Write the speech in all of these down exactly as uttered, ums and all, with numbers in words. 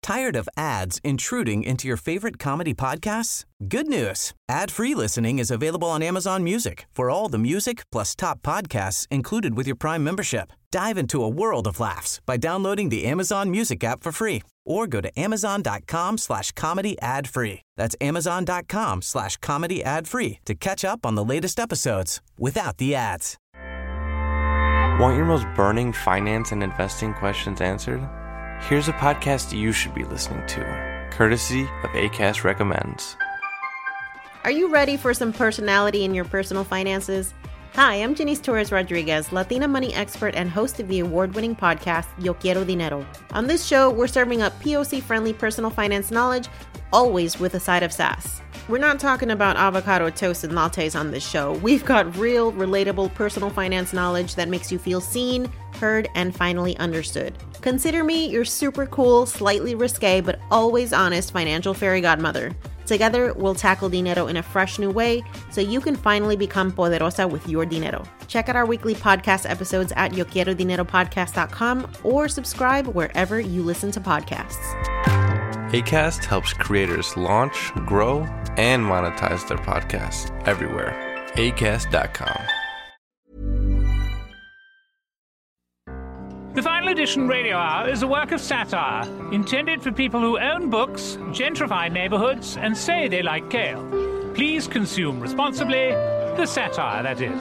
Tired of ads intruding into your favorite comedy podcasts? Good news. Ad-free listening is available on Amazon Music for all the music plus top podcasts included with your Prime membership. Dive into a world of laughs by downloading the Amazon Music app for free or go to amazon.com slash comedy ad free. That's amazon.com slash comedy ad free to catch up on the latest episodes without the ads. Want your most burning finance and investing questions answered? Here's a podcast you should be listening to, courtesy of Acast Recommends. Are you ready for some personality in your personal finances? Hi, I'm Janice Torres Rodriguez, Latina money expert and host of the award-winning podcast, Yo Quiero Dinero. On this show, we're serving up P O C-friendly personal finance knowledge, always with a side of sass. We're not talking about avocado toast and lattes on this show. We've got real, relatable personal finance knowledge that makes you feel seen, heard, and finally understood. Consider me your super cool, slightly risque, but always honest financial fairy godmother. Together, we'll tackle dinero in a fresh new way so you can finally become poderosa with your dinero. Check out our weekly podcast episodes at yo quiero dinero podcast dot com or subscribe wherever you listen to podcasts. Acast helps creators launch, grow, and monetize their podcasts everywhere. acast dot com. The Final Edition Radio Hour is a work of satire intended for people who own books, gentrify neighborhoods, and say they like kale. Please consume responsibly. The satire, that is.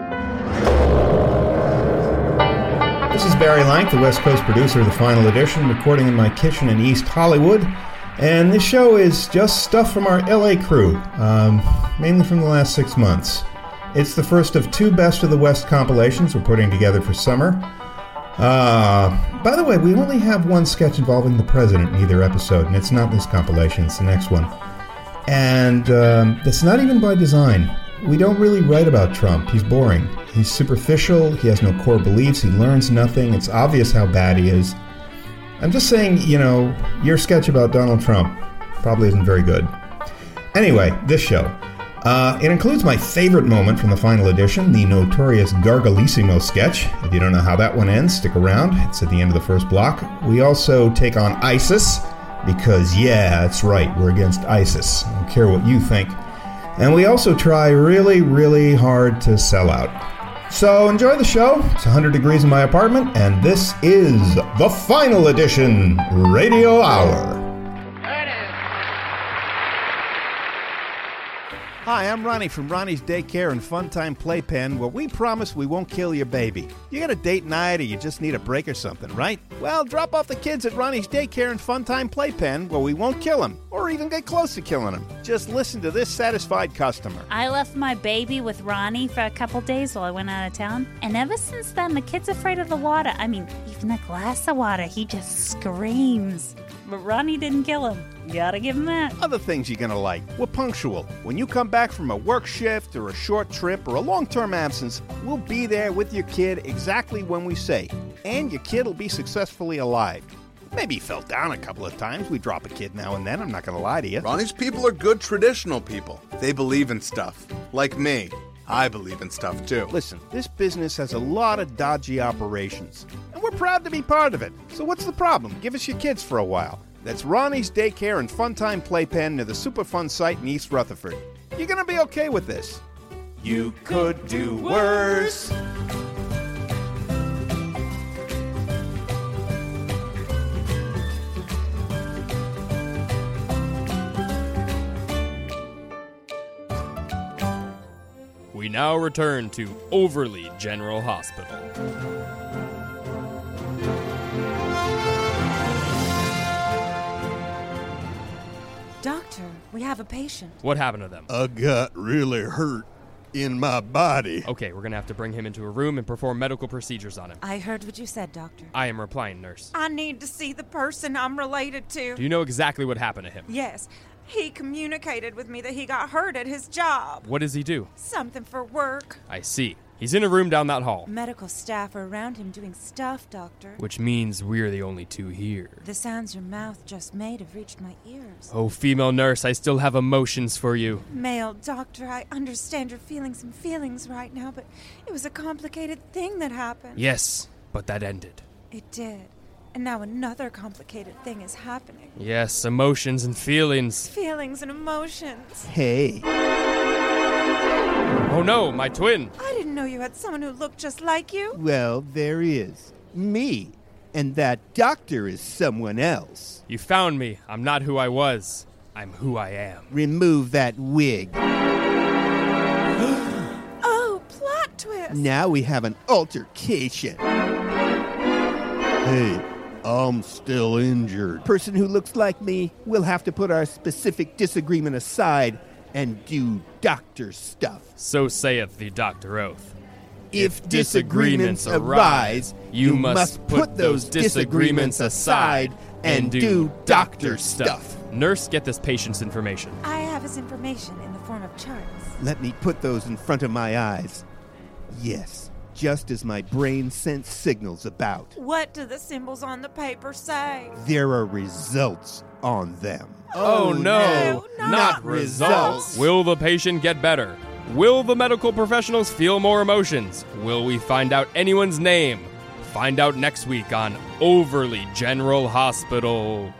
This is Barry Lank, the West Coast producer of The Final Edition, recording in my kitchen in East Hollywood. And this show is just stuff from our L A crew, um, mainly from the last six months. It's the first of two Best of the West compilations we're putting together for summer. Uh, by the way, we only have one sketch involving the president in either episode, and it's not this compilation, it's the next one. And um, it's not even by design. We don't really write about Trump. He's boring. He's superficial, he has no core beliefs, he learns nothing, it's obvious how bad he is. I'm just saying, you know, your sketch about Donald Trump probably isn't very good. Anyway, this show. Uh, it includes my favorite moment from the Final Edition, the notorious Gargalissimo sketch. If you don't know how that one ends, stick around. It's at the end of the first block. We also take on ISIS, because, yeah, that's right, we're against ISIS. I don't care what you think. And we also try really, really hard to sell out. So enjoy the show. It's one hundred degrees in my apartment, and this is the Final Edition Radio Hour. Hi, I'm Ronnie from Ronnie's Daycare and Funtime Playpen, where we promise we won't kill your baby. You got a date night or you just need a break or something, right? Well, drop off the kids at Ronnie's Daycare and Funtime Playpen, where we won't kill them, or even get close to killing them. Just listen to this satisfied customer. I left my baby with Ronnie for a couple days while I went out of town, and ever since then, the kid's afraid of the water. I mean, even a glass of water, he just screams. But Ronnie didn't kill him. Gotta give him that. Other things you're gonna like. We're punctual. When you come back from a work shift or a short trip or a long-term absence, we'll be there with your kid exactly when we say. And your kid will be successfully alive. Maybe he fell down a couple of times. We drop a kid now and then, I'm not gonna lie to you. Ronnie's people are good traditional people. They believe in stuff. Like me. I believe in stuff too. Listen, this business has a lot of dodgy operations, and we're proud to be part of it. So what's the problem? Give us your kids for a while. That's Ronnie's Daycare and Funtime Playpen near the Superfun site in East Rutherford. You're gonna be okay with this. You could do worse. We now return to Overly General Hospital. Doctor, we have a patient. What happened to them? I got really hurt in my body. Okay, we're gonna have to bring him into a room and perform medical procedures on him. I heard what you said, Doctor. I am replying, nurse. I need to see the person I'm related to. Do you know exactly what happened to him? Yes. He communicated with me that he got hurt at his job. What does he do? Something for work. I see. He's in a room down that hall. Medical staff are around him doing stuff, Doctor. Which means we're the only two here. The sounds your mouth just made have reached my ears. Oh, female nurse, I still have emotions for you. Male doctor, I understand you're feeling some feelings right now, but it was a complicated thing that happened. Yes, but that ended. It did. And now another complicated thing is happening. Yes, emotions and feelings. Feelings and emotions. Hey. Oh no, my twin. I didn't know you had someone who looked just like you. Well, there is. Me. And that doctor is someone else. You found me. I'm not who I was. I'm who I am. Remove that wig. Oh, plot twist. Now we have an altercation. Hey, I'm still injured. Person who looks like me will have to put our specific disagreement aside and do doctor stuff. So saith the Doctor Oath. If disagreements arise, you must put those disagreements aside and do doctor stuff. Nurse, get this patient's information. I have his information in the form of charts. Let me put those in front of my eyes. Yes, just as my brain sends signals about. What do the symbols on the paper say? There are results on them. Oh, no, no not, not results. results. Will the patient get better? Will the medical professionals feel more emotions? Will we find out anyone's name? Find out next week on Overly General Hospital.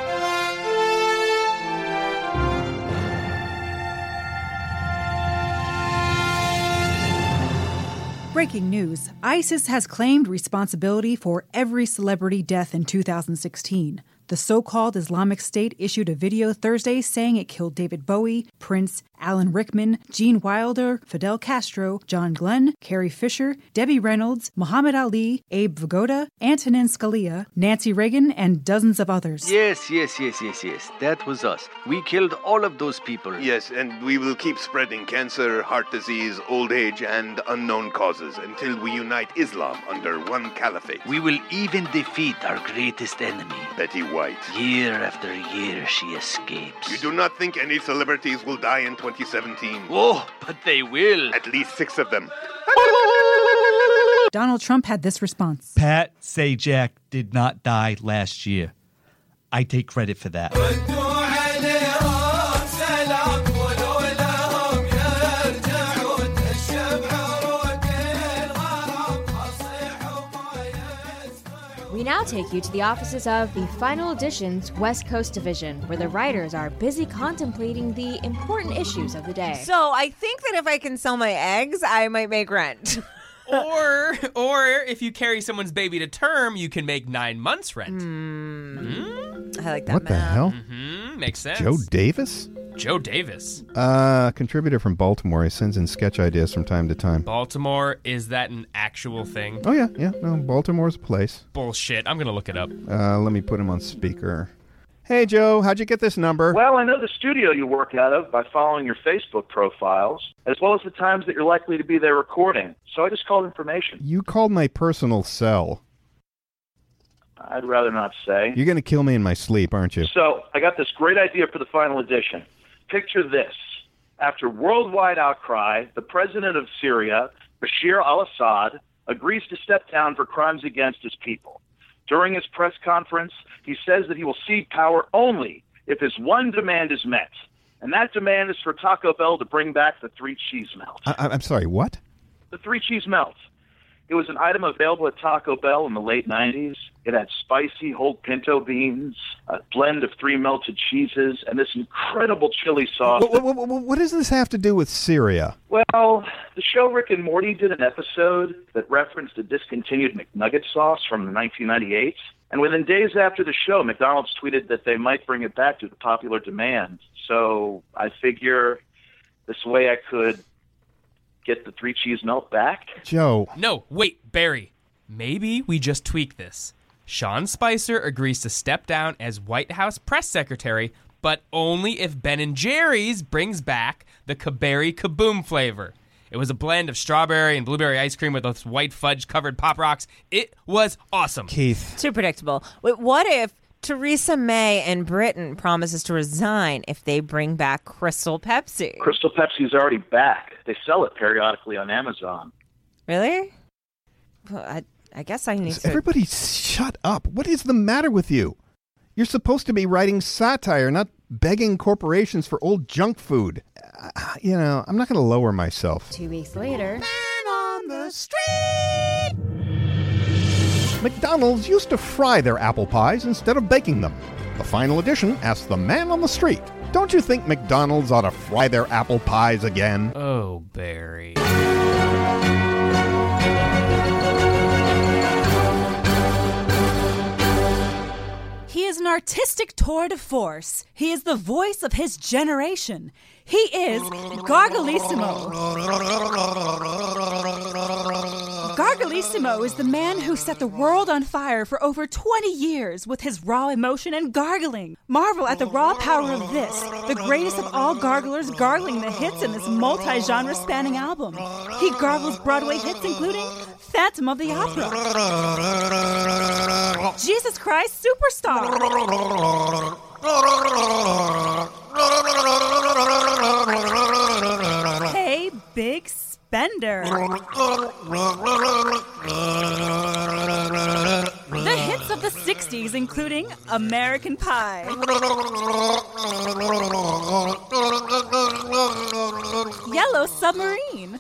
Breaking news. ISIS has claimed responsibility for every celebrity death in two thousand sixteen. The so-called Islamic State issued a video Thursday saying it killed David Bowie, Prince, Alan Rickman, Gene Wilder, Fidel Castro, John Glenn, Carrie Fisher, Debbie Reynolds, Muhammad Ali, Abe Vigoda, Antonin Scalia, Nancy Reagan, and dozens of others. Yes, yes, yes, yes, yes. That was us. We killed all of those people. Yes, and we will keep spreading cancer, heart disease, old age, and unknown causes until we unite Islam under one caliphate. We will even defeat our greatest enemy, Betty White. Year after year, she escapes. You do not think any celebrities will die in twenty seventeen? Oh, but they will. At least six of them. Donald Trump had this response. Pat Sajak did not die last year. I take credit for that. We now take you to the offices of the Final Edition's West Coast Division, where the writers are busy contemplating the important issues of the day. So I think that if I can sell my eggs, I might make rent. or, or if you carry someone's baby to term, you can make nine months rent. Mm. Mm. I like that. What the hell? Mm-hmm. Makes sense. Joe Davis? Joe Davis. Uh, contributor from Baltimore. He sends in sketch ideas from time to time. Baltimore, is that an actual thing? Oh, yeah, yeah. No, Baltimore's a place. Bullshit. I'm going to look it up. Uh, let me put him on speaker. Hey, Joe, how'd you get this number? Well, I know the studio you work out of by following your Facebook profiles, as well as the times that you're likely to be there recording. So I just called information. You called my personal cell. I'd rather not say. You're going to kill me in my sleep, aren't you? So I got this great idea for the final edition. Picture this. After worldwide outcry, the president of Syria, Bashir al-Assad, agrees to step down for crimes against his people. During his press conference, he says that he will cede power only if his one demand is met. And that demand is for Taco Bell to bring back the three cheese melt. I- I'm sorry, what? The three cheese melt. It was an item available at Taco Bell in the late nineties. It had spicy whole pinto beans, a blend of three melted cheeses, and this incredible chili sauce. What, what, what, what does this have to do with Syria? Well, the show Rick and Morty did an episode that referenced a discontinued McNugget sauce from nineteen ninety-eight. And within days after the show, McDonald's tweeted that they might bring it back due to popular demand. So I figure this way I could get the three cheese melt back. Joe. No, wait, Barry. Maybe we just tweak this. Sean Spicer agrees to step down as White House press secretary, but only if Ben and Jerry's brings back the Caberry Kaboom flavor. It was a blend of strawberry and blueberry ice cream with those white fudge-covered Pop Rocks. It was awesome. Keith. Too predictable. Wait, what if Theresa May and Britain promises to resign if they bring back Crystal Pepsi? Crystal Pepsi's already back. They sell it periodically on Amazon. Really? Well, I, I guess I need to... Everybody shut up. What is the matter with you? You're supposed to be writing satire, not begging corporations for old junk food. Uh, you know, I'm not going to lower myself. Two weeks later... Man on the street! McDonald's used to fry their apple pies instead of baking them. The final edition asks the man on the street, don't you think McDonald's ought to fry their apple pies again? Oh, Barry. He is an artistic tour de force. He is the voice of his generation. He is Gargalissimo. Gargalissimo is the man who set the world on fire for over twenty years with his raw emotion and gargling. Marvel at the raw power of this, the greatest of all garglers gargling the hits in this multi-genre spanning album. He gargles Broadway hits including Phantom of the Opera, Jesus Christ Superstar, Hey Big Spender, the hits of the sixties including American Pie, Yellow Submarine,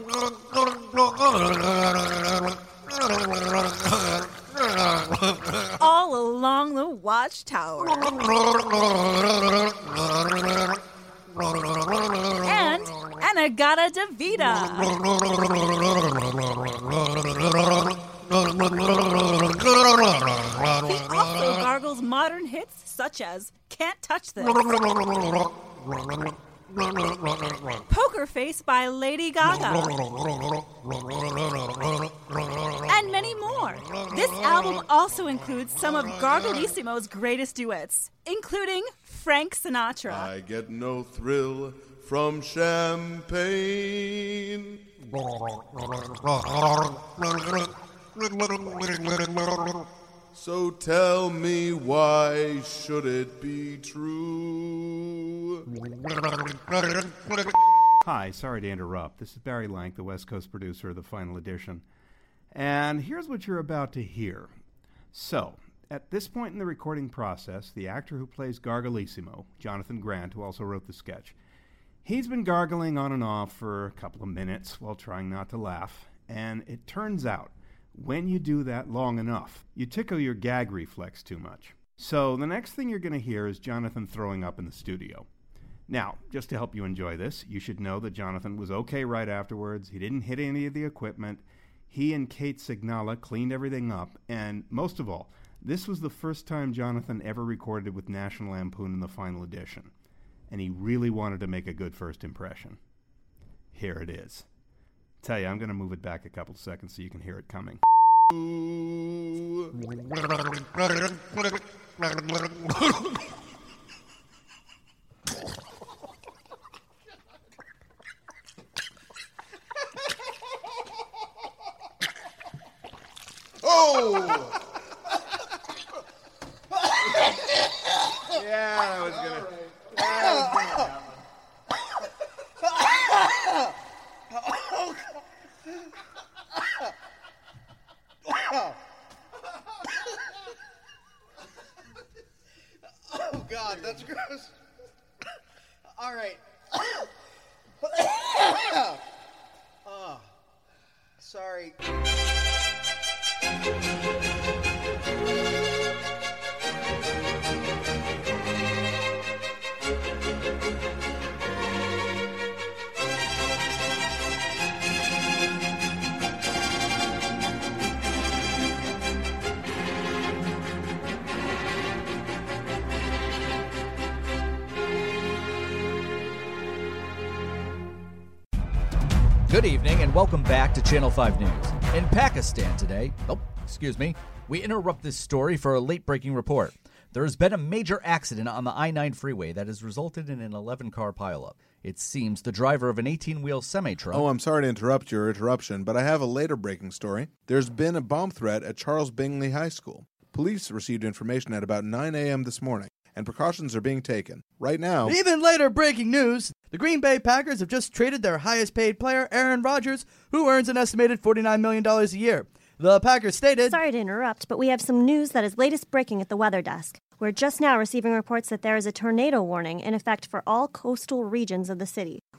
All Along the Watchtower, and Anagata Davida. He also gargles modern hits such as Can't Touch This, Poker Face by Lady Gaga, and many more. This album also includes some of Gargalissimo's greatest duets, including Frank Sinatra. I get no thrill from champagne. So tell me, why should it be true? Hi, sorry to interrupt. This is Barry Lank, the West Coast producer of the final edition. And here's what you're about to hear. So, at this point in the recording process, the actor who plays Gargalissimo, Jonathan Grant, who also wrote the sketch, he's been gargling on and off for a couple of minutes while trying not to laugh. And it turns out, when you do that long enough, you tickle your gag reflex too much. So the next thing you're going to hear is Jonathan throwing up in the studio. Now, just to help you enjoy this, you should know that Jonathan was okay right afterwards. He didn't hit any of the equipment. He and Kate Signala cleaned everything up. And most of all, this was the first time Jonathan ever recorded with National Lampoon in the final edition. And he really wanted to make a good first impression. Here it is. Tell you, I'm going to move it back a couple seconds so you can hear it coming. Oh! Yeah, that was gonna. That was gonna happen. Oh, God, that's gross. All right. Oh, sorry. Good evening and welcome back to Channel five News. In Pakistan today, oh, excuse me, we interrupt this story for a late-breaking report. There has been a major accident on the I nine freeway that has resulted in an eleven-car pileup. It seems the driver of an eighteen-wheel semi-truck... Oh, I'm sorry to interrupt your interruption, but I have a later breaking story. There's been a bomb threat at Charles Bingley High School. Police received information at about nine a.m. this morning, and precautions are being taken. Right now... Even later breaking news, the Green Bay Packers have just traded their highest-paid player, Aaron Rodgers, who earns an estimated forty-nine million dollars a year. The Packers stated... Sorry to interrupt, but we have some news that is latest breaking at the weather desk. We're just now receiving reports that there is a tornado warning in effect for all coastal regions of the city.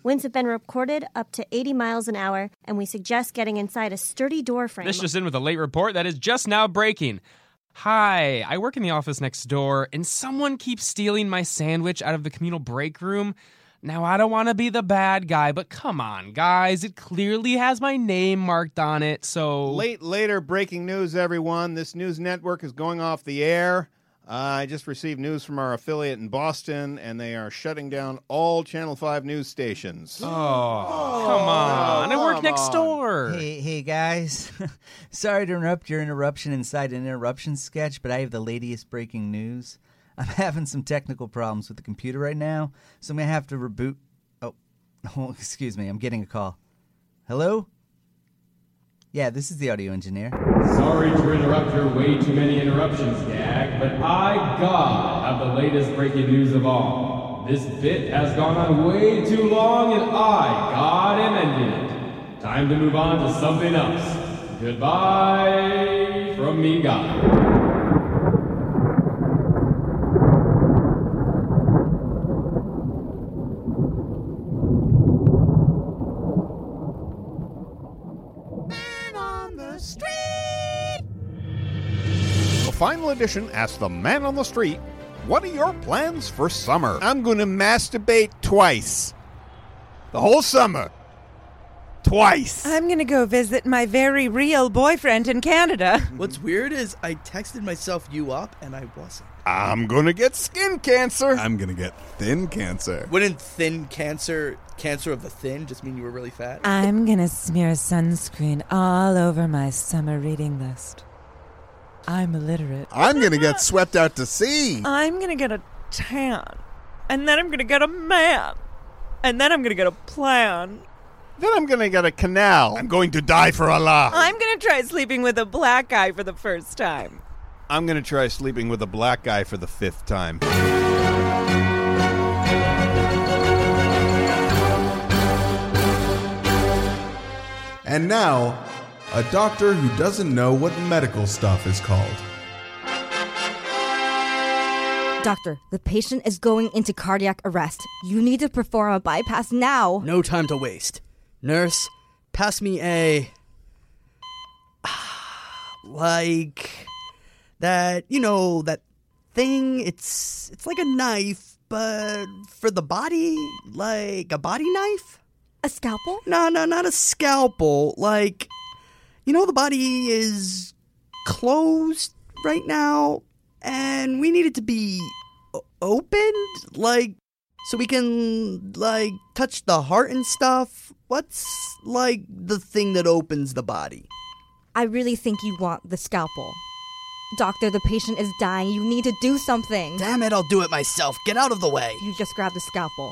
Winds have been recorded up to eighty miles an hour, and we suggest getting inside a sturdy door frame. This just in with a late report that is just now breaking. Hi, I work in the office next door, and someone keeps stealing my sandwich out of the communal break room. Now, I don't want to be the bad guy, but come on, guys. It clearly has my name marked on it, so... Late, later breaking news, everyone. This news network is going off the air. Uh, I just received news from our affiliate in Boston, and they are shutting down all Channel five news stations. Oh, come on. I work next door. Hey, hey, guys. Sorry to interrupt your interruption inside an interruption sketch, but I have the latest breaking news. I'm having some technical problems with the computer right now, so I'm going to have to reboot. Oh, oh, excuse me. I'm getting a call. Hello? Yeah, this is the audio engineer. Sorry to interrupt your way too many interruptions, Gag, but I, God, have the latest breaking news of all. This bit has gone on way too long, and I, God, am ending it. Time to move on to something else. Goodbye from me, God. Final edition asks the man on the street, what are your plans for summer? I'm going to masturbate twice. The whole summer. Twice. I'm going to go visit my very real boyfriend in Canada. What's weird is I texted myself you up and I wasn't. I'm going to get skin cancer. I'm going to get thin cancer. Wouldn't thin cancer, cancer of the thin, just mean you were really fat? I'm going to smear sunscreen all over my summer reading list. I'm illiterate. I'm going to get swept out to sea. I'm going to get a tan. And then I'm going to get a man. And then I'm going to get a plan. Then I'm going to get a canal. I'm going to die for Allah. I'm going to try sleeping with a black guy for the first time. I'm going to try sleeping with a black guy for the fifth time. And now, a doctor who doesn't know what medical stuff is called. Doctor, the patient is going into cardiac arrest. You need to perform a bypass now. No time to waste. Nurse, pass me a... like... that, you know, that thing. It's it's like a knife, but for the body, like a body knife? A scalpel? No, no, not a scalpel. Like... You know, the body is closed right now, and we need it to be o- opened, like, so we can, like, touch the heart and stuff. What's, like, the thing that opens the body? I really think you want the scalpel. Doctor, the patient is dying. You need to do something. Damn it, I'll do it myself. Get out of the way. You just grabbed the scalpel.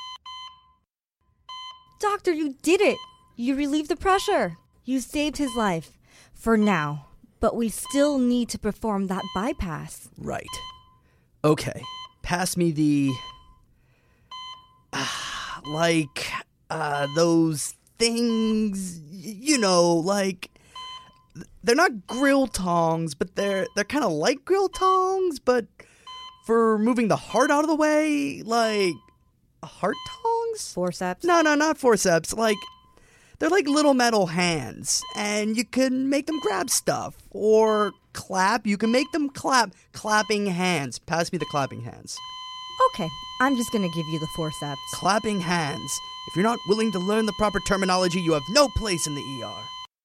Doctor, you did it. You relieved the pressure. You saved his life, for now, but we still need to perform that bypass. Right. Okay, pass me the... Uh, like, uh, those things, you know, like... They're not grill tongs, but they're they're kind of like grill tongs, but for moving the heart out of the way, like... Heart tongs? Forceps? No, no, not forceps, like... They're like little metal hands, and you can make them grab stuff. Or clap. You can make them clap. Clapping hands. Pass me the clapping hands. Okay, I'm just gonna give you the forceps. Clapping hands. If you're not willing to learn the proper terminology, you have no place in the E R.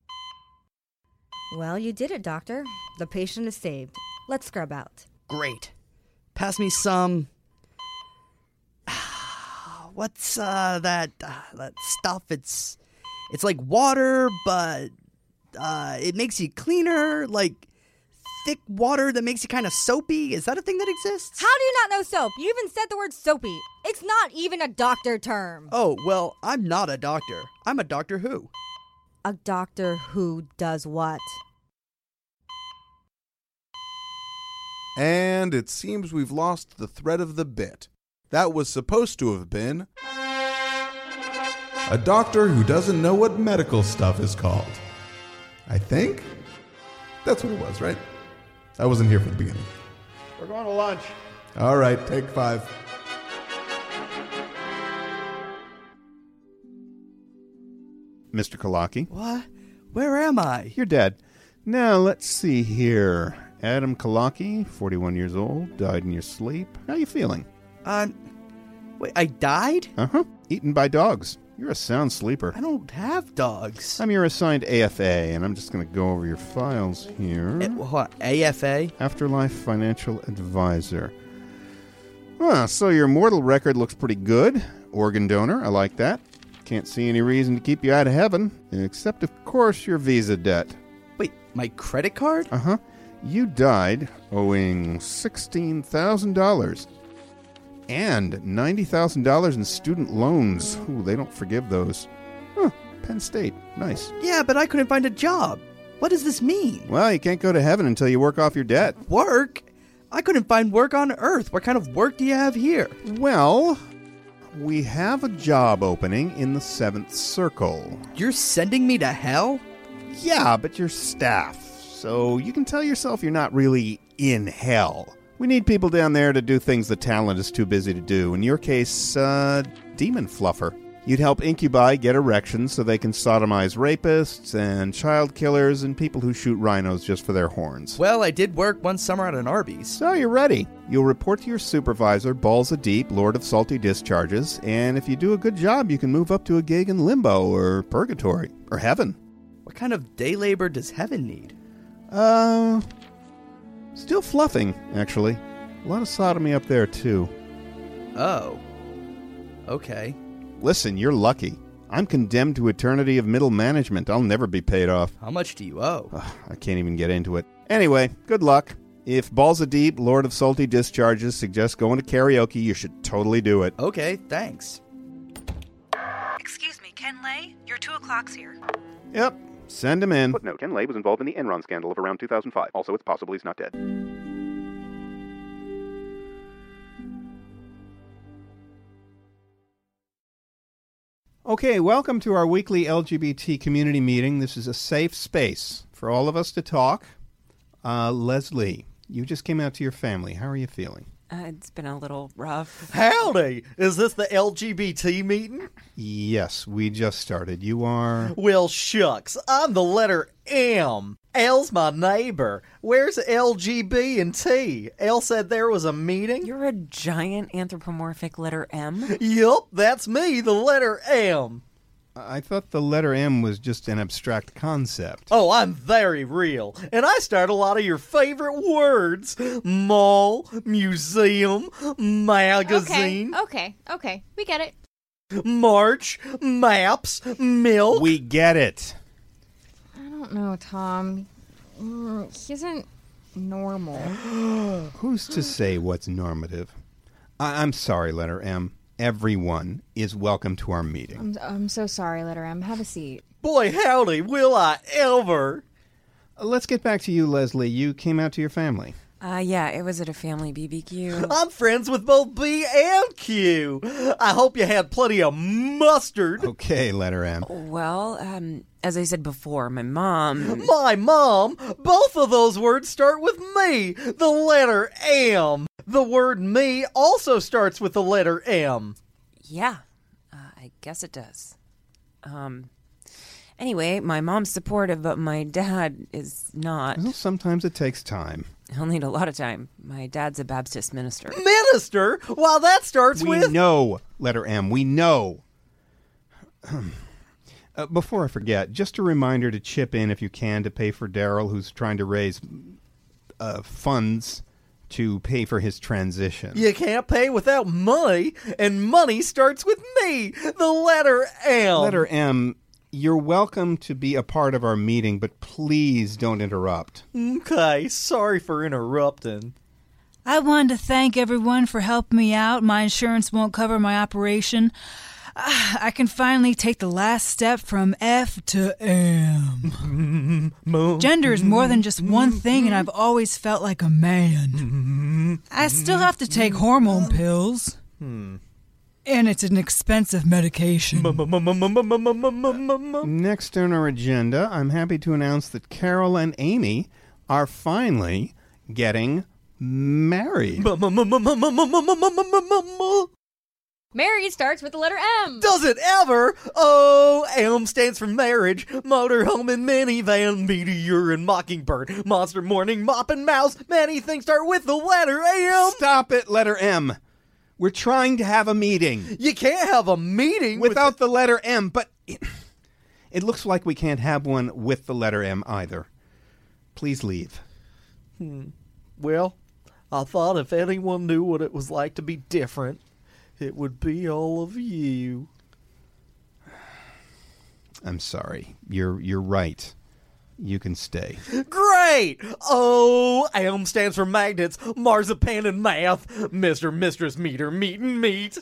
Well, you did it, doctor. The patient is saved. Let's scrub out. Great. Pass me some... What's uh, that, uh, that stuff? It's... It's like water, but uh, it makes you cleaner, like thick water that makes you kind of soapy. Is that a thing that exists? How do you not know soap? You even said the word soapy. It's not even a doctor term. Oh, well, I'm not a doctor. I'm a Doctor Who. A doctor who does what? And it seems we've lost the thread of the bit. That was supposed to have been... a doctor who doesn't know what medical stuff is called. I think? That's what it was, right? I wasn't here for the beginning. We're going to lunch. All right, take five. Mister Kalaki. What? Where am I? You're dead. Now, let's see here. Adam Kalaki, forty-one years old, died in your sleep. How you feeling? Uh, wait, I died? Uh-huh. Eaten by dogs. You're a sound sleeper. I don't have dogs. I'm your assigned A F A, and I'm just going to go over your files here. A- what, A F A? Afterlife Financial Advisor. Ah, so your mortal record looks pretty good. Organ donor, I like that. Can't see any reason to keep you out of heaven, except, of course, your Visa debt. Wait, my credit card? Uh-huh. You died owing sixteen thousand dollars. And ninety thousand dollars in student loans. Ooh, they don't forgive those. Huh, Penn State. Nice. Yeah, but I couldn't find a job. What does this mean? Well, you can't go to heaven until you work off your debt. Work? I couldn't find work on Earth. What kind of work do you have here? Well, we have a job opening in the Seventh Circle. You're sending me to hell? Yeah, but you're staff, so you can tell yourself you're not really in hell. We need people down there to do things the talent is too busy to do. In your case, uh, demon fluffer. You'd help incubi get erections so they can sodomize rapists and child killers and people who shoot rhinos just for their horns. Well, I did work one summer at an Arby's. So you're ready. You'll report to your supervisor, Balza Deep, Lord of Salty Discharges, and if you do a good job, you can move up to a gig in limbo or purgatory or heaven. What kind of day labor does heaven need? Uh, still fluffing, actually. A lot of sodomy up there, too. Oh. Okay. Listen, you're lucky. I'm condemned to eternity of middle management. I'll never be paid off. How much do you owe? Ugh, I can't even get into it. Anyway, good luck. If Balza Deep, Lord of Salty Discharges, suggests going to karaoke, you should totally do it. Okay, thanks. Excuse me, Ken Lay? Your two o'clock's here. Yep, send him in. Footnote, Ken Lay was involved in the Enron scandal of around two thousand five. Also, it's possible he's not dead. Okay, welcome to our weekly L G B T community meeting. This is a safe space for all of us to talk. Uh, Leslie, you just came out to your family. How are you feeling? Uh, it's been a little rough. Howdy! Is this the L G B T meeting? Yes, we just started. You are... Well, shucks. I'm the letter M. L's my neighbor. Where's L G B and T? L said there was a meeting. You're a giant anthropomorphic letter M? Yup, that's me, the letter M. I thought the letter M was just an abstract concept. Oh, I'm very real. And I start a lot of your favorite words. Mall, museum, magazine. Okay, okay, okay. We get it. March, maps, milk. We get it. I don't know, Tom. Mm, he isn't normal. Who's to say what's normative? I- I'm sorry, letter M. Everyone is welcome to our meeting. I'm, I'm so sorry, letter M. Have a seat. Boy, howdy, will I ever. Uh, let's get back to you, Leslie. You came out to your family. Uh, yeah, it was at a family B B Q. I'm friends with both B and Q. I hope you had plenty of mustard. Okay, letter M. Well, um, as I said before, my mom... My mom? Both of those words start with me, the letter M. The word me also starts with the letter M. Yeah, uh, I guess it does. Um... Anyway, my mom's supportive, but my dad is not. Well, sometimes it takes time. He'll need a lot of time. My dad's a Baptist minister. Minister? Well, that starts we with... We know, letter M, we know. uh, before I forget, just a reminder to chip in if you can to pay for Daryl, who's trying to raise uh, funds to pay for his transition. You can't pay without money, and money starts with me, the letter M. Letter M... You're welcome to be a part of our meeting, but please don't interrupt. Okay, sorry for interrupting. I wanted to thank everyone for helping me out. My insurance won't cover my operation. I can finally take the last step from F to M. Gender is more than just one thing, and I've always felt like a man. I still have to take hormone pills. Hmm. And it's an expensive medication. Next on our agenda, I'm happy to announce that Carol and Amy are finally getting married. Married starts with the letter M. Does it ever? Oh, M stands for marriage, motorhome and minivan, meteor and mockingbird, monster morning, mop and mouse. Many things start with the letter M. Stop it, letter M. We're trying to have a meeting. You can't have a meeting without with the letter M, but it, it looks like we can't have one with the letter M either. Please leave. Hmm. Well, I thought if anyone knew what it was like to be different, it would be all of you. I'm sorry. You're you're right. You can stay. Great! Oh, M stands for magnets, marzipan and math, Mister Mistress Meter, meet and meet.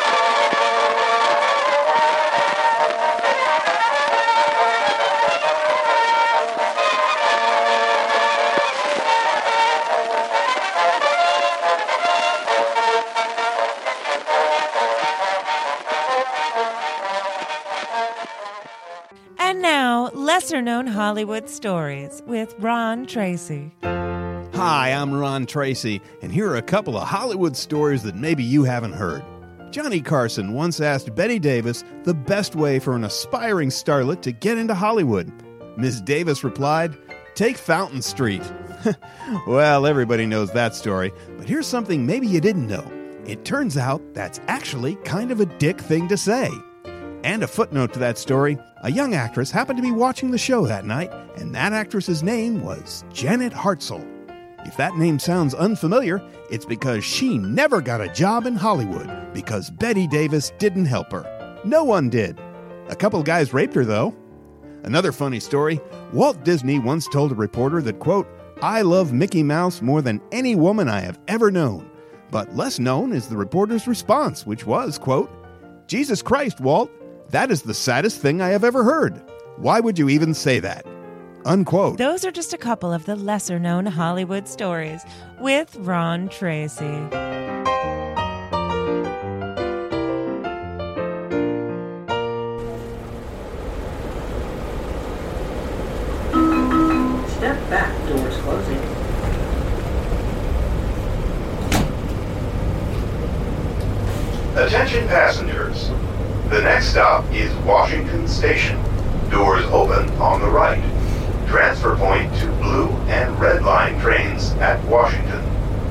And now, lesser-known Hollywood stories with Ron Tracy. Hi, I'm Ron Tracy, and here are a couple of Hollywood stories that maybe you haven't heard. Johnny Carson once asked Bette Davis the best way for an aspiring starlet to get into Hollywood. Miss Davis replied, "Take Fountain Street." Well, everybody knows that story, but here's something maybe you didn't know. It turns out that's actually kind of a dick thing to say. And a footnote to that story, a young actress happened to be watching the show that night, and that actress's name was Janet Hartzell. If that name sounds unfamiliar, it's because she never got a job in Hollywood because Bette Davis didn't help her. No one did. A couple guys raped her, though. Another funny story, Walt Disney once told a reporter that, quote, "I love Mickey Mouse more than any woman I have ever known." But less known is the reporter's response, which was, quote, "Jesus Christ, Walt, that is the saddest thing I have ever heard. Why would you even say that?" Unquote. Those are just a couple of the lesser-known Hollywood stories with Ron Tracy. Step back, doors closing. Attention passengers. The next stop is Washington Station. Doors open on the right. Transfer point to blue and red line trains at Washington.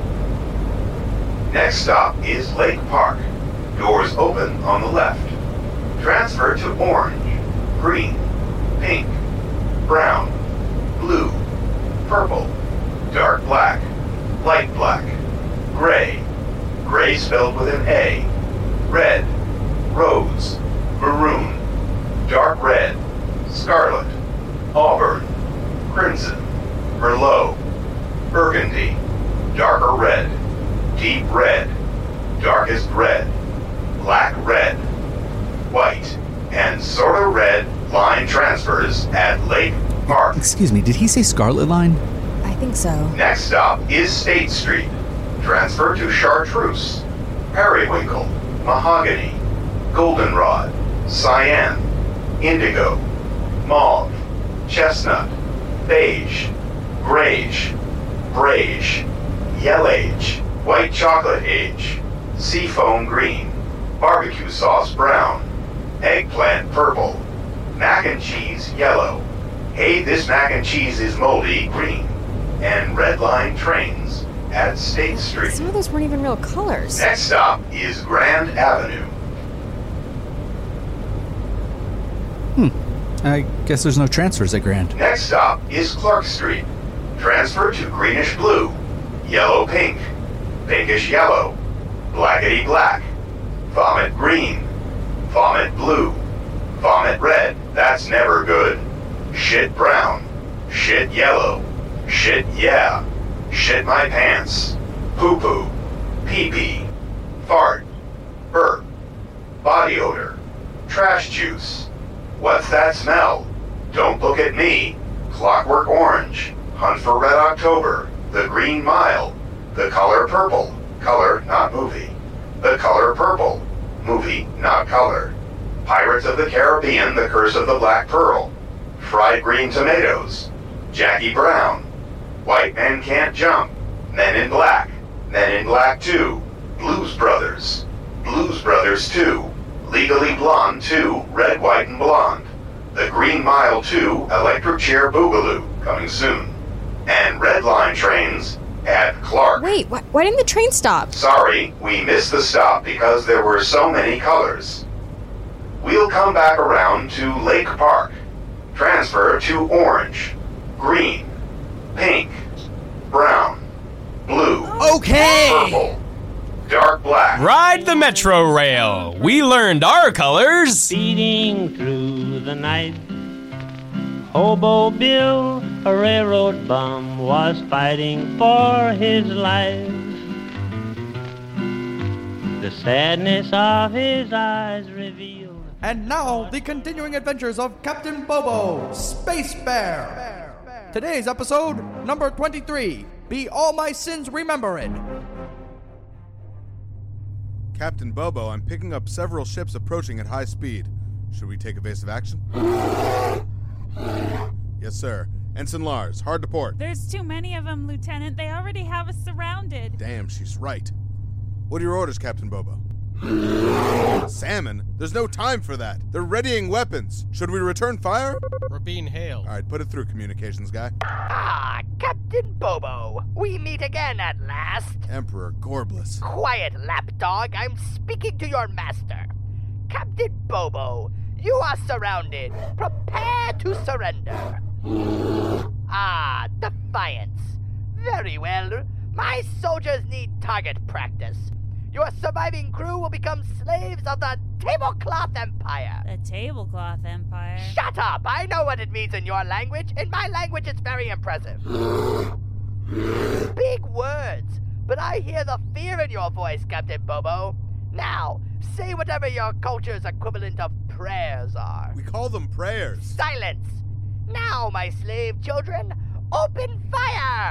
Next stop is Lake Park. Doors open on the left. Transfer to orange, green, pink, brown, blue, purple, dark black, light black, gray, gray spelled with an A, red, rose, maroon, dark red, scarlet, auburn, crimson, merlot, burgundy, darker red, deep red, darkest red, black red, white, and sorta red line transfers at Lake Park. Excuse me, did he say Scarlet Line? I think so. Next stop is State Street. Transfer to Chartreuse, periwinkle, mahogany, goldenrod, cyan, indigo, mauve, chestnut, beige, grayish, grayish, yellage, white chocolate age, seafoam green, barbecue sauce brown, eggplant purple, mac and cheese yellow, hey this mac and cheese is moldy green, and red line trains at State Street. Some of those weren't even real colors. Next stop is Grand Avenue. Hmm. I guess there's no transfers at Grand. Next stop is Clark Street. Transfer to greenish blue, yellow pink, pinkish yellow, blackety black, vomit green, vomit blue, vomit red, that's never good, shit brown, shit yellow, shit yeah, shit my pants, poo poo, pee pee, fart, burp, body odor, trash juice. What's that smell? Don't look at me. Clockwork Orange, Hunt for Red October, The Green Mile, The Color Purple, color not movie, The Color Purple, movie not color, Pirates of the Caribbean, The Curse of the Black Pearl, Fried Green Tomatoes, Jackie Brown, White Men Can't Jump, Men in Black, Men in Black two, Blues Brothers, Blues Brothers Brothers two, Legally Blonde two, Red, White, and Blonde. The Green Mile two, Electric Chair Boogaloo, coming soon. And Red Line trains at Clark. Wait, wh- why didn't the train stop? Sorry, we missed the stop because there were so many colors. We'll come back around to Lake Park. Transfer to orange, green, pink, brown, blue, Okay. purple, dark black. Ride the Metro Rail. We learned our colors. Speeding through the night, Hobo Bill, a railroad bum, was fighting for his life. The sadness of his eyes revealed. And now, the continuing adventures of Captain Bobo, Space Bear. Today's episode, number twenty-three, Be All My Sins Remembered. Captain Bobo, I'm picking up several ships approaching at high speed. Should we take evasive action? Yes, sir. Ensign Lars, hard to port. There's too many of them, Lieutenant. They already have us surrounded. Damn, she's right. What are your orders, Captain Bobo? Salmon? There's no time for that. They're readying weapons. Should we return fire? We're being hailed. All right, put it through, communications guy. Ah, Captain Bobo. We meet again at last. Emperor Gorbliss. Quiet, lapdog. I'm speaking to your master. Captain Bobo, you are surrounded. Prepare to surrender. Ah, defiance. Very well. My soldiers need target practice. Your surviving crew will become slaves of the Tablecloth Empire. The Tablecloth Empire? Shut up! I know what it means in your language. In my language, it's very impressive. Big words, but I hear the fear in your voice, Captain Bobo. Now, say whatever your culture's equivalent of prayers are. We call them prayers. Silence! Now, my slave children, open fire!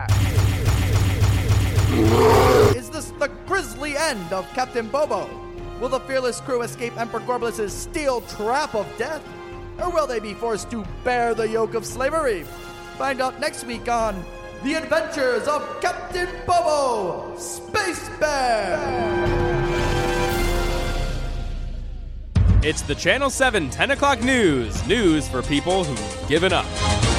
Is this the grisly end of Captain Bobo? Will the fearless crew escape Emperor Gorbliss's steel trap of death? Or will they be forced to bear the yoke of slavery? Find out next week on The Adventures of Captain Bobo, Space Bear! It's the Channel seven ten o'clock news. News for people who've given up.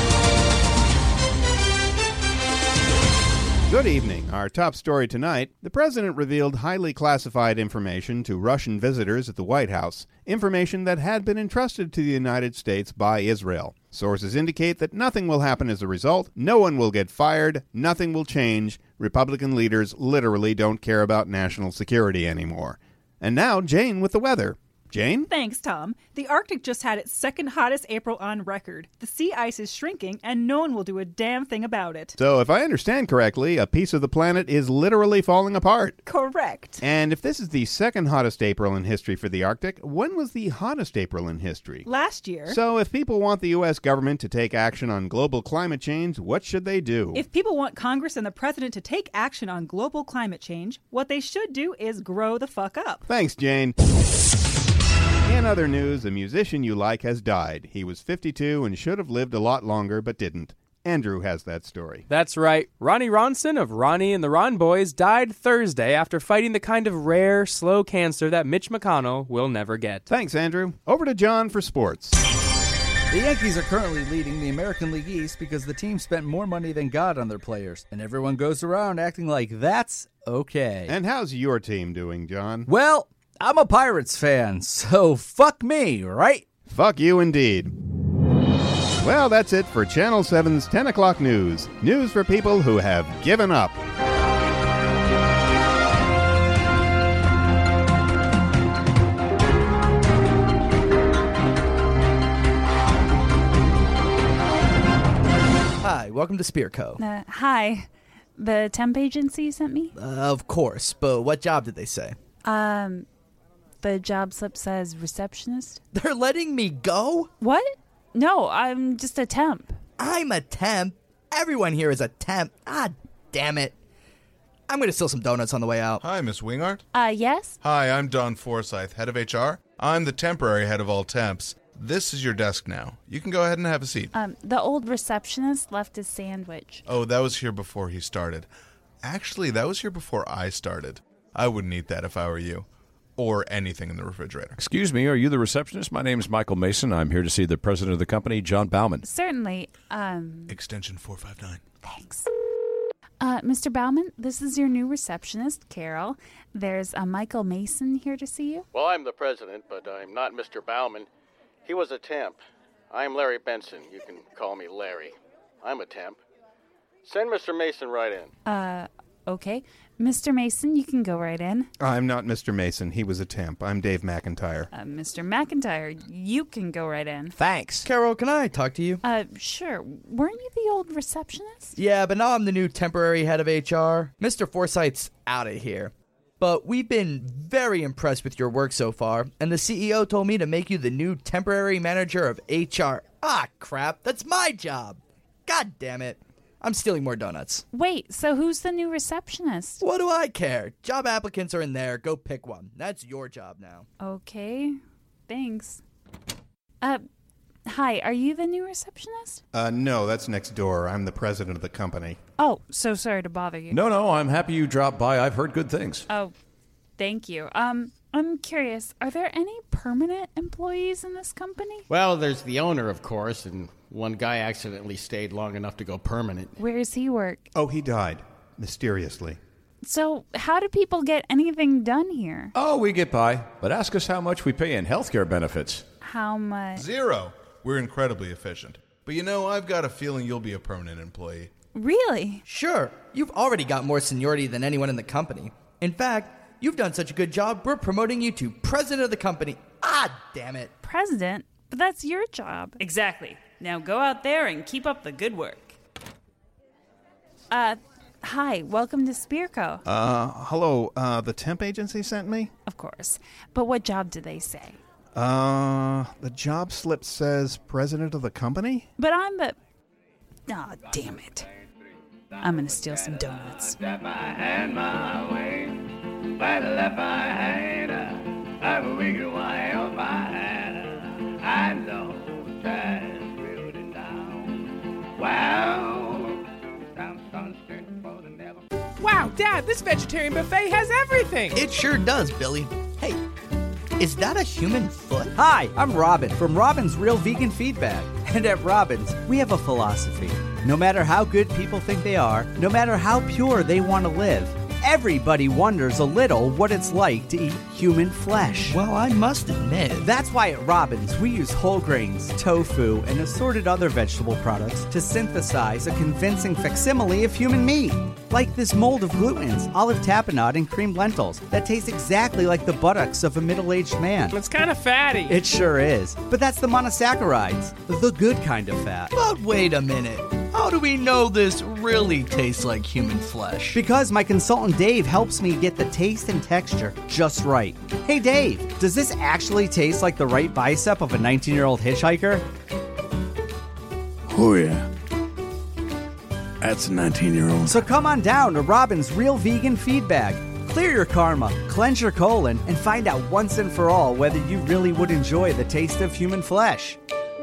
Good evening. Our top story tonight, the president revealed highly classified information to Russian visitors at the White House, information that had been entrusted to the United States by Israel. Sources indicate that nothing will happen as a result, no one will get fired, nothing will change. Republican leaders literally don't care about national security anymore. And now, Jane with the weather. Jane? Thanks, Tom. The Arctic just had its second hottest April on record. The sea ice is shrinking, and no one will do a damn thing about it. So, if I understand correctly, a piece of the planet is literally falling apart. Correct. And if this is the second hottest April in history for the Arctic, when was the hottest April in history? Last year. So, if people want the U S government to take action on global climate change, what should they do? If people want Congress and the president to take action on global climate change, what they should do is grow the fuck up. Thanks, Jane. In other news, a musician you like has died. He was fifty-two and should have lived a lot longer, but didn't. Andrew has that story. That's right. Ronnie Ronson of Ronnie and the Ron Boys died Thursday after fighting the kind of rare, slow cancer that Mitch McConnell will never get. Thanks, Andrew. Over to John for sports. The Yankees are currently leading the American League East because the team spent more money than God on their players, and everyone goes around acting like that's okay. And how's your team doing, John? Well, I'm a Pirates fan, so fuck me, right? Fuck you indeed. Well, that's it for Channel seven's ten o'clock news. News for people who have given up. Hi, welcome to Spear Co. Uh, hi. The temp agency sent me? Uh, of course, but what job did they say? Um... The job slip says receptionist. They're letting me go? What? No, I'm just a temp. I'm a temp? Everyone here is a temp. Ah, damn it. I'm going to steal some donuts on the way out. Hi, Miss Wingart. Uh, yes? Hi, I'm Don Forsyth, head of H R. I'm the temporary head of all temps. This is your desk now. You can go ahead and have a seat. Um, the old receptionist left his sandwich. Oh, that was here before he started. Actually, that was here before I started. I wouldn't eat that if I were you. or anything in the refrigerator. Excuse me, are you the receptionist? My name is Michael Mason. I'm here to see the president of the company, John Bauman. Certainly. Um, Extension four five nine. Thanks. Uh, Mister Bauman, this is your new receptionist, Carol. There's a Michael Mason here to see you. Well, I'm the president, but I'm not Mister Bauman. He was a temp. I'm Larry Benson. You can call me Larry. I'm a temp. Send Mister Mason right in. Uh, okay. Mister Mason, you can go right in. I'm not Mister Mason. He was a temp. I'm Dave McIntyre. Uh, Mister McIntyre, you can go right in. Thanks. Carol, can I talk to you? Uh, sure. Weren't you the old receptionist? Yeah, but now I'm the new temporary head of H R. Mister Forsythe's out of here. But we've been very impressed with your work so far, and the C E O told me to make you the new temporary manager of H R. Ah, crap. That's my job. God damn it. I'm stealing more donuts. Wait, so who's the new receptionist? What do I care? Job applicants are in there. Go pick one. That's your job now. Okay, thanks. Uh, hi, are you the new receptionist? Uh, no, that's next door. I'm the president of the company. Oh, so sorry to bother you. No, no, I'm happy you dropped by. I've heard good things. Oh, thank you. Um, I'm curious, are there any permanent employees in this company? Well, there's the owner, of course, and one guy accidentally stayed long enough to go permanent. Where does he work? Oh, he died. Mysteriously. So, how do people get anything done here? Oh, we get by. But ask us how much we pay in healthcare benefits. How much? Zero. We're incredibly efficient. But you know, I've got a feeling you'll be a permanent employee. Really? Sure. You've already got more seniority than anyone in the company. In fact, you've done such a good job, we're promoting you to president of the company. Ah, damn it. President? But that's your job. Exactly. Now go out there and keep up the good work. Uh, hi, welcome to Spearco. Uh, hello, uh, the temp agency sent me? Of course. But what job do they say? Uh, the job slip says president of the company? But I'm the... Aw, oh, damn it. I'm gonna steal some donuts. Wow, Dad, this vegetarian buffet has everything. It sure does, Billy. Hey, is that a human foot? Hi, I'm Robin from Robin's Real Vegan Feedback. And at Robin's, we have a philosophy. No matter how good people think they are, no matter how pure they want to live, everybody wonders a little what it's like to eat human flesh. Well, I must admit. That's why at Robin's, we use whole grains, tofu, and assorted other vegetable products to synthesize a convincing facsimile of human meat. Like this mold of gluten's, olive tapenade, and creamed lentils that taste exactly like the buttocks of a middle-aged man. It's kind of fatty. It sure is. But that's the monosaccharides, the good kind of fat. But wait a minute. How do we know this really tastes like human flesh? Because my consultant Dave helps me get the taste and texture just right. Hey Dave, does this actually taste like the right bicep of a nineteen-year-old hitchhiker? Oh yeah. That's a nineteen-year-old. So come on down to Robin's Real Vegan Feedback. Clear your karma, cleanse your colon, and find out once and for all whether you really would enjoy the taste of human flesh.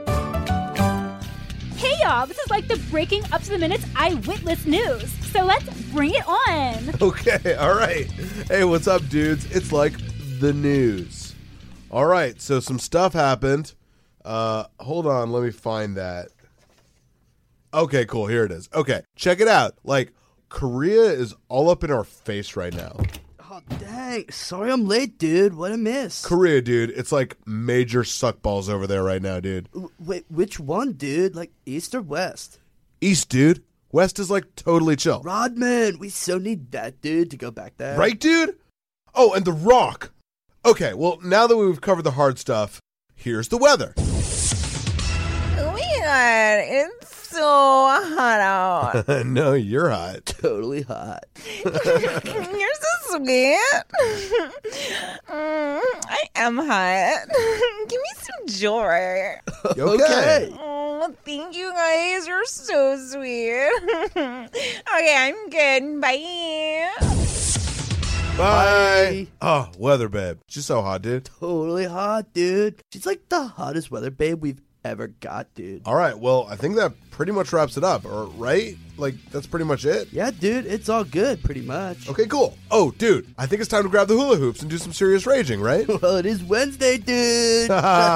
Hey y'all, this is like the breaking up to the minutes eyewitness news. So let's bring it on. Okay, all right. Hey, what's up, dudes? It's like the news. All right, so some stuff happened. Uh, hold on, let me find that. Okay, cool. Here it is. Okay, check it out. Like, Korea is all up in our face right now. Oh, dang. Sorry I'm late, dude. What a miss. Korea, dude. It's like major suckballs over there right now, dude. Wait, which one, dude? Like East or West? East, dude. West is like totally chill. Rodman, we so need that, dude, to go back there. Right, dude? Oh, and The Rock. Okay, well, now that we've covered the hard stuff, here's the weather. Oh my god, it's so hot out. No, you're hot. Totally hot. You're so sweet. mm, I am hot. Give me some joy. Okay. Oh, thank you guys. You're so sweet. Okay, I'm good. Bye. Bye. Oh, weather babe. She's so hot, dude. Totally hot, dude. She's like the hottest weather babe we've ever got, dude. All right, well, I think that pretty much wraps it up, or right? Like, that's pretty much it? Yeah, dude, it's all good, pretty much. Okay, cool. Oh, dude, I think it's time to grab the hula hoops and do some serious raging, right? Well, it is Wednesday, dude.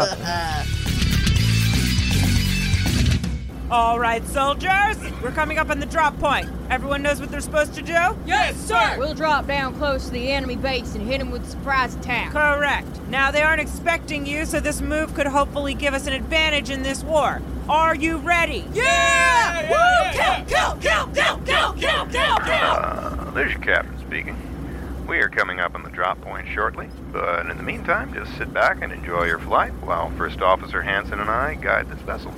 All right, soldiers, we're coming up on the drop point. Everyone knows what they're supposed to do? Yes, sir! We'll drop down close to the enemy base and hit them with a surprise attack. Correct. Now, they aren't expecting you, so this move could hopefully give us an advantage in this war. Are you ready? Yeah! Woo! Kill, kill, kill, kill, kill, kill, kill, kill! Uh, this is your captain speaking. We are coming up on the drop point shortly, but in the meantime, just sit back and enjoy your flight while First Officer Hanson and I guide this vessel.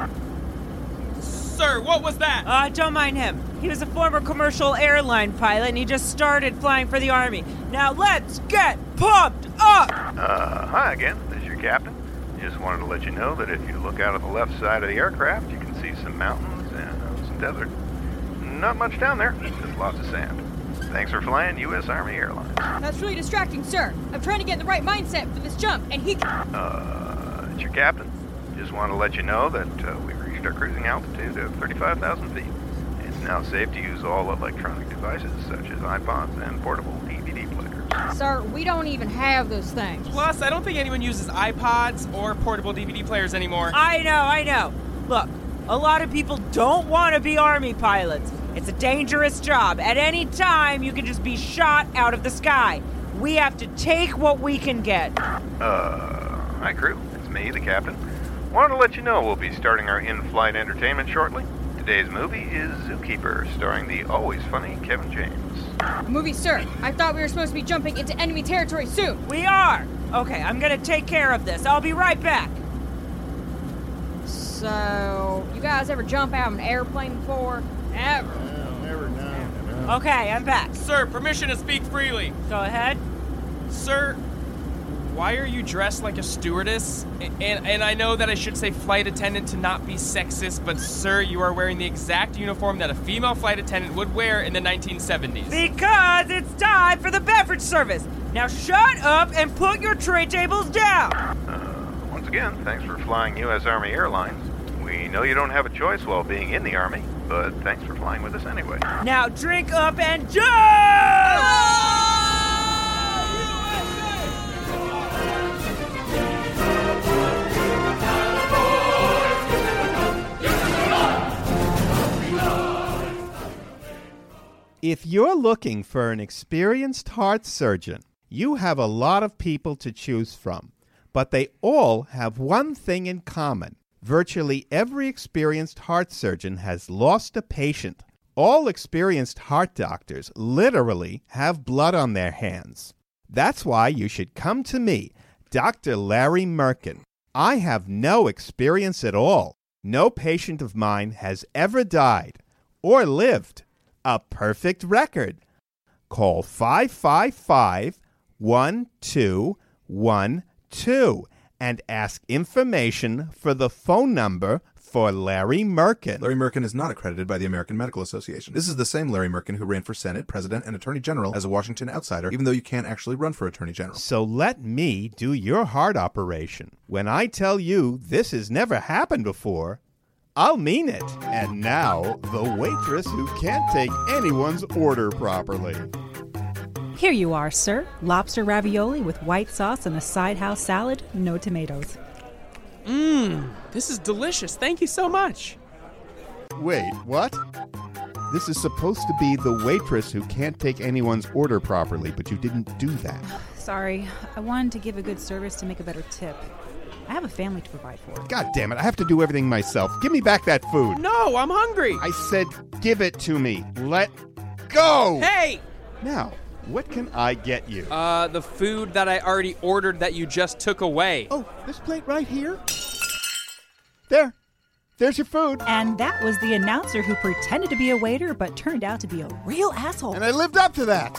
Sir, what was that? Uh, don't mind him. He was a former commercial airline pilot, and he just started flying for the Army. Now let's get pumped up! Uh, hi again. This is your captain. Just wanted to let you know that if you look out of the left side of the aircraft, you can see some mountains and uh, some desert. Not much down there, just lots of sand. Thanks for flying U S Army Airlines. That's really distracting, sir. I'm trying to get in the right mindset for this jump, and he... Uh, it's your captain. Just want to let you know that uh, we've reached our cruising altitude of thirty-five thousand feet. It's now safe to use all electronic devices such as iPods and portable D V D players. Sir, we don't even have those things. Plus, I don't think anyone uses iPods or portable D V D players anymore. I know, I know. Look, a lot of people don't want to be Army pilots. It's a dangerous job. At any time, you can just be shot out of the sky. We have to take what we can get. Uh, hi crew. It's me, the captain. Wanted to let you know we'll be starting our in-flight entertainment shortly. Today's movie is Zookeeper, starring the always funny Kevin James. Movie, sir. I thought we were supposed to be jumping into enemy territory soon. We are! Okay, I'm gonna take care of this. I'll be right back. So, you guys ever jump out of an airplane before? Ever? No, never, no, no. Okay, I'm back. Sir, permission to speak freely. Go ahead. Sir, why are you dressed like a stewardess? And, and I know that I should say flight attendant to not be sexist, but sir, you are wearing the exact uniform that a female flight attendant would wear in the nineteen seventies. Because it's time for the beverage service. Now shut up and put your tray tables down. Uh, once again, thanks for flying U S Army Airlines. We know you don't have a choice while being in the Army, but thanks for flying with us anyway. Now drink up and jump! If you're looking for an experienced heart surgeon, you have a lot of people to choose from, but they all have one thing in common. Virtually every experienced heart surgeon has lost a patient. All experienced heart doctors literally have blood on their hands. That's why you should come to me, Doctor Larry Merkin. I have no experience at all. No patient of mine has ever died or lived. A perfect record. Call five five five, one two one two and ask information for the phone number for Larry Merkin. Larry Merkin is not accredited by the American Medical Association. This is the same Larry Merkin who ran for Senate, President, and Attorney General as a Washington outsider, even though you can't actually run for Attorney General. So let me do your heart operation. When I tell you this has never happened before, I'll mean it. And now, the waitress who can't take anyone's order properly. Here you are, sir. Lobster ravioli with white sauce and a side house salad, no tomatoes. Mmm, this is delicious. Thank you so much. Wait, what? This is supposed to be the waitress who can't take anyone's order properly, but you didn't do that. Sorry, I wanted to give a good service to make a better tip. I have a family to provide for. God damn it, I have to do everything myself. Give me back that food. No, I'm hungry. I said give it to me. Let go. Hey! Now, what can I get you? Uh, the food that I already ordered that you just took away. Oh, this plate right here? There. There's your food. And that was the announcer who pretended to be a waiter but turned out to be a real asshole. And I lived up to that.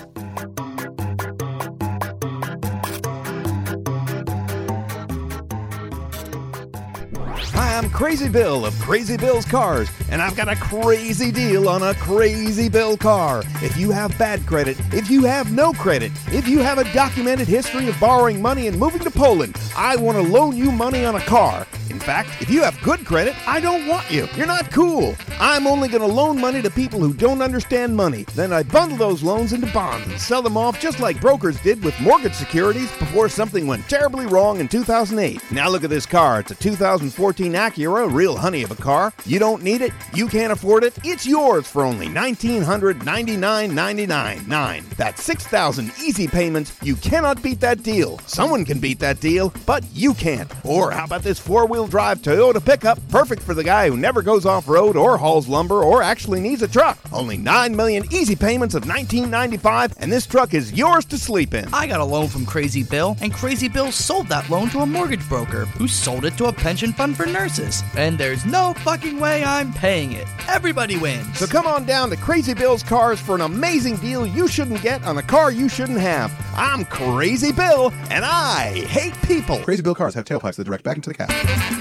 Hi, I'm Crazy Bill of Crazy Bill's Cars, and I've got a crazy deal on a Crazy Bill car. If you have bad credit, if you have no credit, if you have a documented history of borrowing money and moving to Poland, I want to loan you money on a car. In fact, if you have good credit, I don't want you. You're not cool. I'm only going to loan money to people who don't understand money. Then I bundle those loans into bonds and sell them off just like brokers did with mortgage securities before something went terribly wrong in two thousand eight. Now look at this car. It's a two thousand fourteen Acura, real honey of a car. You don't need it. You can't afford it. It's yours for only one thousand nine hundred ninety-nine dollars and ninety-nine cents. Nine. That's six thousand easy payments. You cannot beat that deal. Someone can beat that deal, but you can't. Or how about this four-wheel drive Toyota pickup, perfect for the guy who never goes off-road or hauls lumber or actually needs a truck. Only nine million easy payments of nineteen ninety-five dollars, and this truck is yours to sleep in. I got a loan from Crazy Bill, and Crazy Bill sold that loan to a mortgage broker who sold it to a pension fund for nurses. And there's no fucking way I'm paying it. Everybody wins. So come on down to Crazy Bill's Cars for an amazing deal you shouldn't get on a car you shouldn't have. I'm Crazy Bill, and I hate people. Crazy Bill cars have tailpipes that direct back into the cab.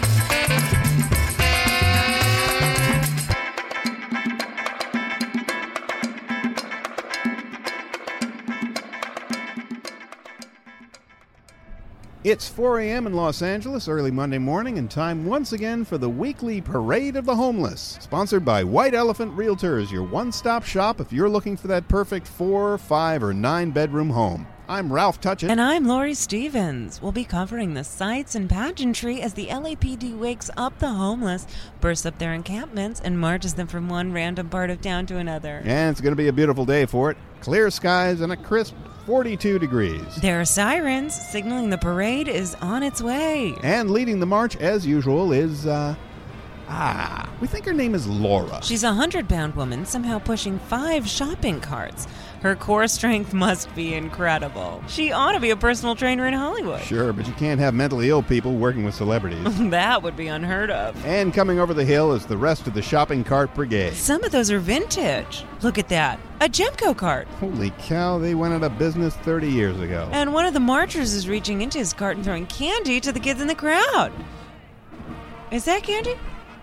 It's four a.m. in Los Angeles, early Monday morning, and time once again for the weekly Parade of the Homeless, sponsored by White Elephant Realtors, your one-stop shop if you're looking for that perfect four, five, or nine-bedroom home. I'm Ralph Tutchin. And I'm Lori Stevens. We'll be covering the sights and pageantry as the L A P D wakes up the homeless, bursts up their encampments, and marches them from one random part of town to another. And it's going to be a beautiful day for it. Clear skies and a crisp forty-two degrees. There are sirens signaling the parade is on its way. And leading the march, as usual, is, uh... Ah, we think her name is Laura. She's a hundred-pound woman, somehow pushing five shopping carts. Her core strength must be incredible. She ought to be a personal trainer in Hollywood. Sure, but you can't have mentally ill people working with celebrities. That would be unheard of. And coming over the hill is the rest of the shopping cart brigade. Some of those are vintage. Look at that. A Gemco cart. Holy cow, they went out of business thirty years ago. And one of the marchers is reaching into his cart and throwing candy to the kids in the crowd. Is that candy?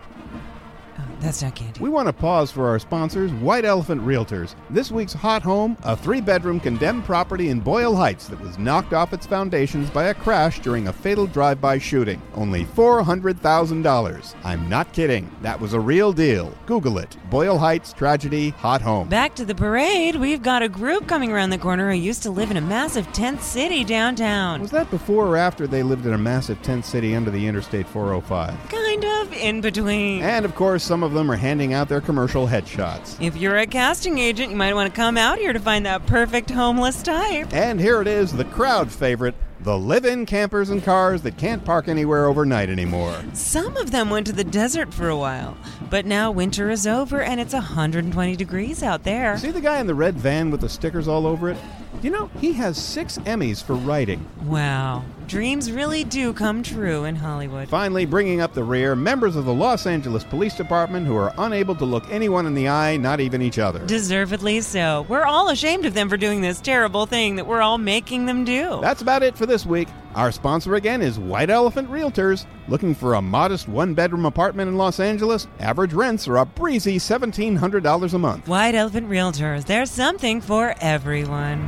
That's not candy. We want to pause for our sponsors, White Elephant Realtors. This week's hot home, a three-bedroom condemned property in Boyle Heights that was knocked off its foundations by a crash during a fatal drive-by shooting. Only four hundred thousand dollars. I'm not kidding. That was a real deal. Google it. Boyle Heights Tragedy Hot Home. Back to the parade. We've got a group coming around the corner who used to live in a massive tent city downtown. Was that before or after they lived in a massive tent city under the Interstate four oh five? Kind of in between. And of course, some of them are handing out their commercial headshots. If you're a casting agent, you might want to come out here to find that perfect homeless type. And here it is, the crowd favorite, the live-in campers and cars that can't park anywhere overnight anymore. Some of them went to the desert for a while, but now winter is over and it's one hundred twenty degrees out there. See the guy in the red van with the stickers all over it? You know, he has six Emmys for writing. Wow. Dreams really do come true in Hollywood. Finally, bringing up the rear, members of the Los Angeles Police Department who are unable to look anyone in the eye, not even each other. Deservedly so. We're all ashamed of them for doing this terrible thing that we're all making them do. That's about it for this week. Our sponsor again is White Elephant Realtors. Looking for a modest one-bedroom apartment in Los Angeles? Average rents are a breezy seventeen hundred dollars a month. White Elephant Realtors. There's something for everyone.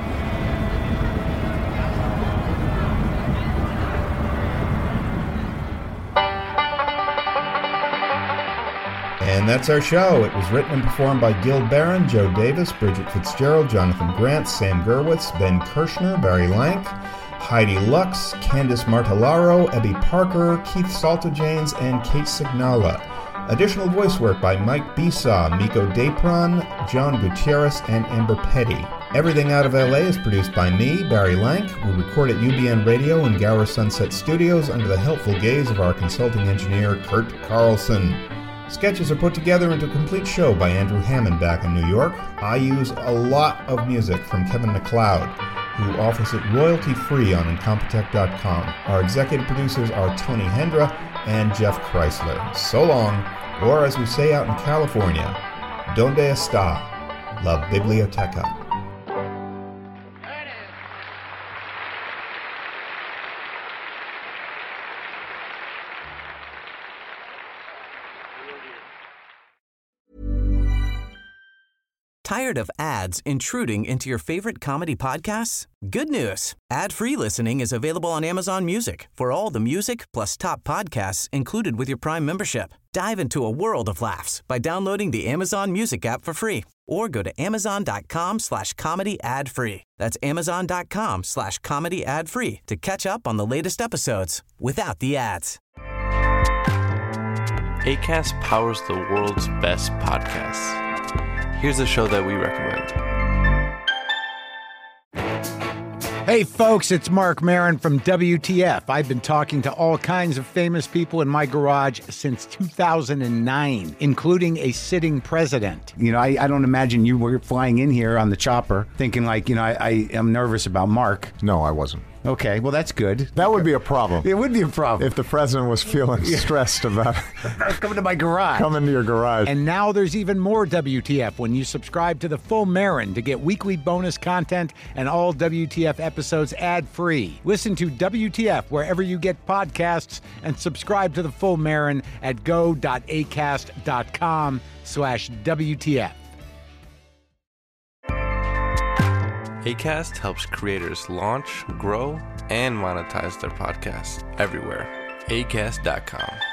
And that's our show. It was written and performed by Gil Barron, Joe Davis, Bridget Fitzgerald, Jonathan Grant, Sam Gerwitz, Ben Kirshner, Barry Lank, Heidi Lux, Candice Martellaro, Ebby Parker, Keith Saltajanes, and Kate Signala. Additional voice work by Mike Besaw, Miko Dapron, John Gutierrez, and Amber Petty. Everything Out of L A is produced by me, Barry Lank. We record at U B N Radio and Gower Sunset Studios under the helpful gaze of our consulting engineer, Kurt Carlson. Sketches are put together into a complete show by Andrew Hammond back in New York. I use a lot of music from Kevin MacLeod, who offers it royalty-free on Incompetech dot com. Our executive producers are Tony Hendra and Jeff Chrysler. So long, or as we say out in California, donde está la biblioteca? Tired of ads intruding into your favorite comedy podcasts? Good news. Ad-free listening is available on Amazon Music for all the music plus top podcasts included with your Prime membership. Dive into a world of laughs by downloading the Amazon Music app for free or go to amazon.com slash comedy ad free. That's amazon.com slash comedy ad free to catch up on the latest episodes without the ads. Acast powers the world's best podcasts. Here's a show that we recommend. Hey folks, it's Mark Maron from W T F. I've been talking to all kinds of famous people in my garage since two thousand nine, including a sitting president. You know, I, I don't imagine you were flying in here on the chopper thinking like, you know, I, I am nervous about Mark. No, I wasn't. Okay, well, that's good. That would be a problem. It would be a problem. If the president was feeling stressed about coming to my garage. Coming to your garage. And now there's even more W T F when you subscribe to the full Marin to get weekly bonus content and all W T F episodes ad-free. Listen to W T F wherever you get podcasts and subscribe to the full Marin at go.acast.com slash WTF. Acast helps creators launch, grow, and monetize their podcasts everywhere. acast dot com.